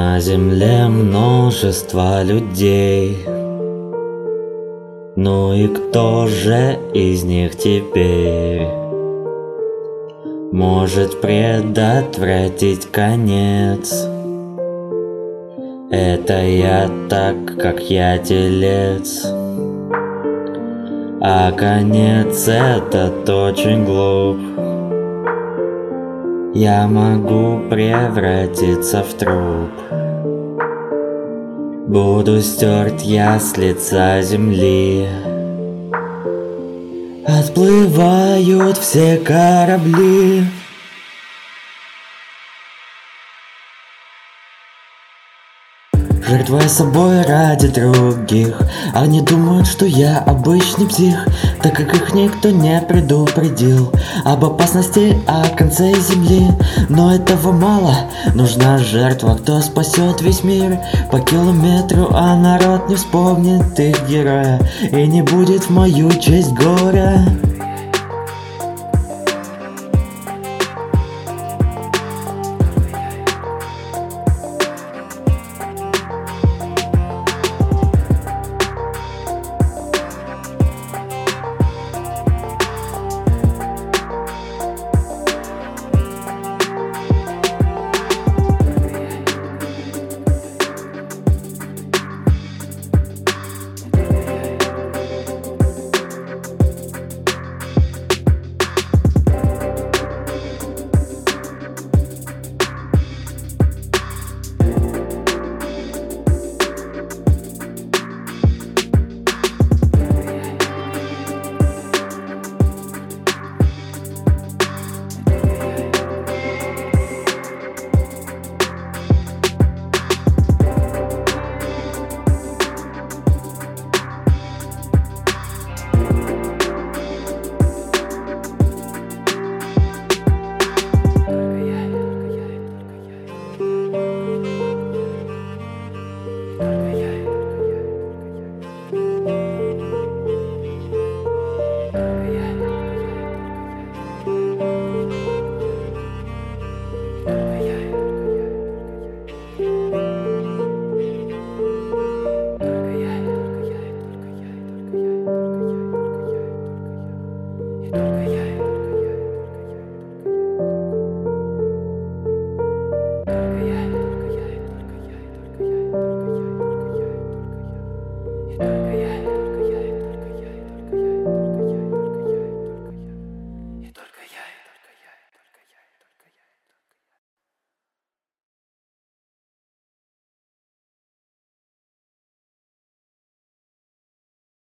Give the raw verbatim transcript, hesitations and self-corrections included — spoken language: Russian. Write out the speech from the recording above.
На земле множество людей, ну и кто же из них теперь может предотвратить конец? Это я, так как я телец, а конец этот очень глуп. Я могу превратиться в труп. Буду стерт я с лица земли. Отплывают все корабли. Жертвуя собой ради других. Они думают, что я обычный псих, так как их никто не предупредил об опасности о конце земли. Но этого мало, нужна жертва, кто спасет весь мир по километру, а народ не вспомнит их героя, и не будет в мою честь горя. Только